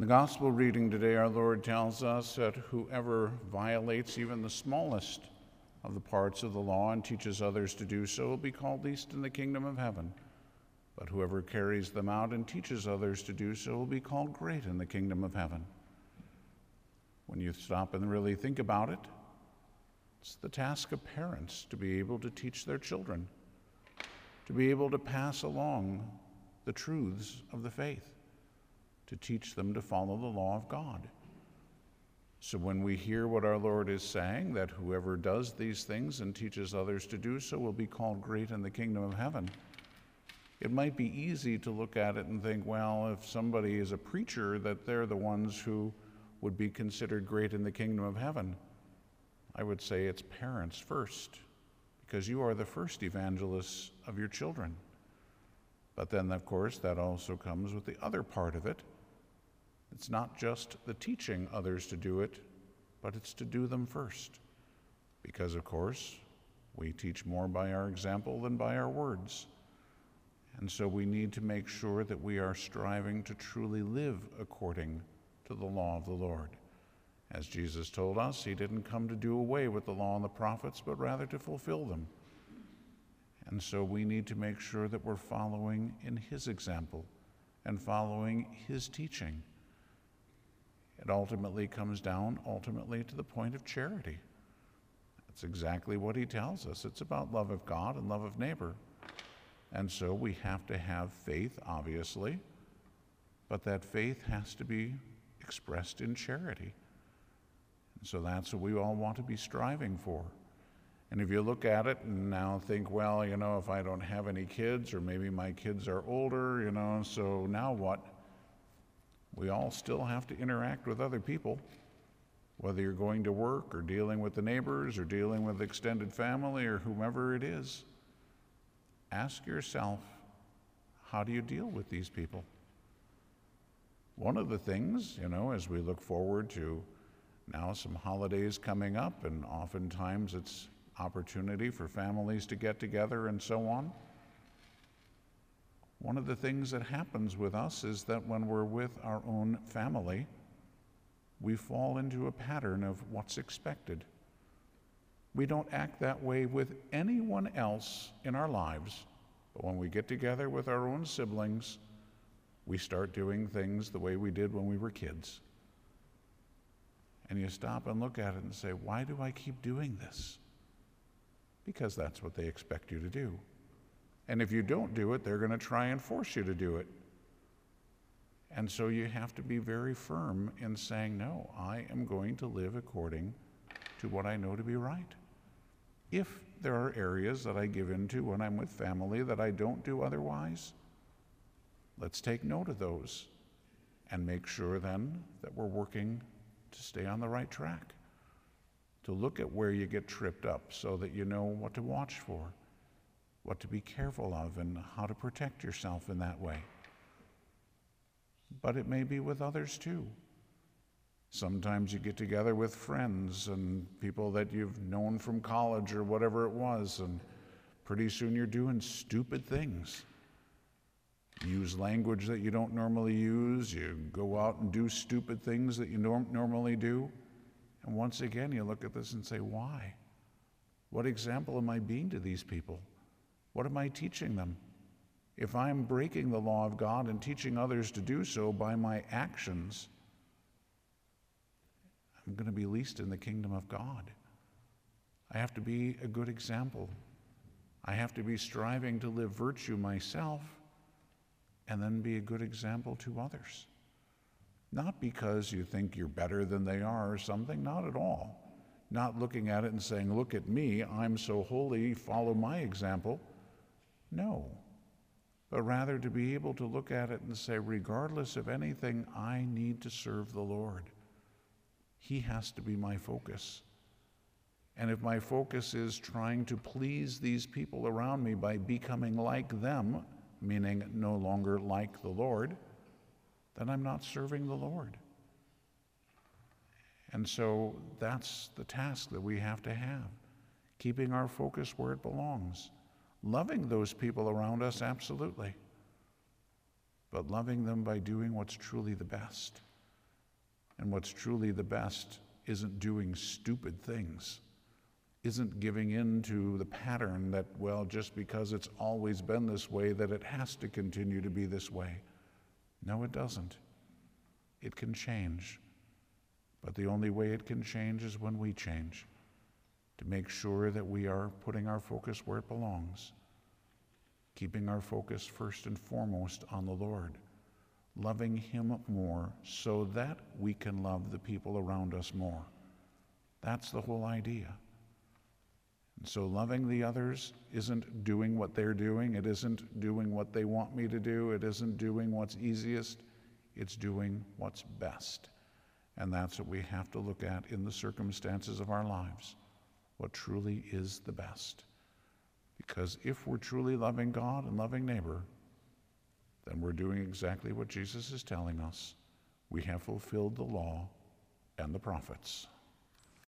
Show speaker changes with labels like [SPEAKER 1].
[SPEAKER 1] In the gospel reading today, our Lord tells us that whoever violates even the smallest of the parts of the law and teaches others to do so will be called least in the kingdom of heaven. But whoever carries them out and teaches others to do so will be called great in the kingdom of heaven. When you stop and really think about it, it's the task of parents to be able to teach their children, to be able to pass along the truths of the faith, to teach them to follow the law of God. So when we hear what our Lord is saying, that whoever does these things and teaches others to do so will be called great in the kingdom of heaven, it might be easy to look at it and think, well, if somebody is a preacher, that they're the ones who would be considered great in the kingdom of heaven. I would say it's parents first, because you are the first evangelists of your children. But then, of course, that also comes with the other part of it. It's not just the teaching others to do it, but it's to do them first. Because, of course, we teach more by our example than by our words. And so we need to make sure that we are striving to truly live according to the law of the Lord. As Jesus told us, he didn't come to do away with the law and the prophets, but rather to fulfill them. And so we need to make sure that we're following in his example and following his teaching. It ultimately comes down to the point of charity. That's exactly what he tells us. It's about love of God and love of neighbor. And so we have to have faith, obviously, but that faith has to be expressed in charity. And so that's what we all want to be striving for. And if you look at it and now think, well, if I don't have any kids, or maybe my kids are older, so now what? We all still have to interact with other people, whether you're going to work or dealing with the neighbors or dealing with extended family or whomever it is. Ask yourself, how do you deal with these people? One of the things, as we look forward to now some holidays coming up, and oftentimes it's opportunity for families to get together and so on. One of the things that happens with us is that when we're with our own family, we fall into a pattern of what's expected. We don't act that way with anyone else in our lives, but when we get together with our own siblings, we start doing things the way we did when we were kids. And you stop and look at it and say, why do I keep doing this? Because that's what they expect you to do. And if you don't do it, they're going to try and force you to do it. And so you have to be very firm in saying, no, I am going to live according to what I know to be right. If there are areas that I give into when I'm with family that I don't do otherwise, let's take note of those and make sure then that we're working to stay on the right track, to look at where you get tripped up so that you know what to watch for, what to be careful of, and how to protect yourself in that way. But it may be with others too. Sometimes you get together with friends and people that you've known from college or whatever it was, and pretty soon you're doing stupid things. You use language that you don't normally use. You go out and do stupid things that you don't normally do. And once again, you look at this and say, why? What example am I being to these people? What am I teaching them? If I'm breaking the law of God and teaching others to do so by my actions, I'm going to be least in the kingdom of God. I have to be a good example. I have to be striving to live virtue myself and then be a good example to others. Not because you think you're better than they are or something, not at all. Not looking at it and saying, look at me, I'm so holy, follow my example. No. But rather to be able to look at it and say, regardless of anything, I need to serve the Lord. He has to be my focus. And if my focus is trying to please these people around me by becoming like them, meaning no longer like the Lord, then I'm not serving the Lord. And so that's the task that we have to have, keeping our focus where it belongs. Loving those people around us, absolutely, but loving them by doing what's truly the best. And what's truly the best isn't doing stupid things, isn't giving in to the pattern that, well, just because it's always been this way, that it has to continue to be this way. No, it doesn't. It can change. But the only way it can change is when we change, to make sure that we are putting our focus where it belongs, keeping our focus first and foremost on the Lord, loving Him more so that we can love the people around us more. That's the whole idea. And so loving the others isn't doing what they're doing. It isn't doing what they want me to do. It isn't doing what's easiest. It's doing what's best. And that's what we have to look at in the circumstances of our lives, what truly is the best. Because if we're truly loving God and loving neighbor, then we're doing exactly what Jesus is telling us. We have fulfilled the law and the prophets.